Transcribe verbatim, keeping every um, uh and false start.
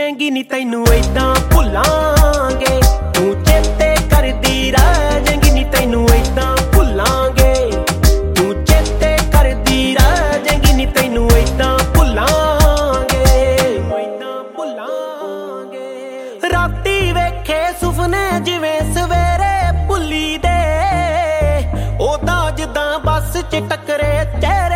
ਜਾਏਂਗੀ ਨੀ ਤੈਨੂੰ ਏਦਾਂ ਭੁੱਲਾਂਗੇ, ਤੂੰ ਚੇਤੇ ਕਰਦੀ ਰਹਿ ਜਾਏਂਗੀ ਨੀ ਤੈਨੂੰ ਏਦਾਂ ਭੁੱਲਾਂਗੇ, ਤੂੰ ਚੇਤੇ ਕਰਦੀ ਰਹਿ ਜਾਏਂਗੀ ਨੀ ਤੈਨੂੰ ਏਦਾਂ ਭੁੱਲਾਂਗੇ, ਏਦਾਂ ਭੁੱਲਾਂਗੇ। ਰਾਤੀ ਵੇਖੇ ਸੁਪਨੇ ਜਿਵੇਂ ਸਵੇਰੇ ਭੁੱਲੀ ਦੇ, ਉਹਦਾ ਜਿੱਦਾਂ ਬੱਸ ਚ ਟੱਕਰੇ ਚਿਹਰੇ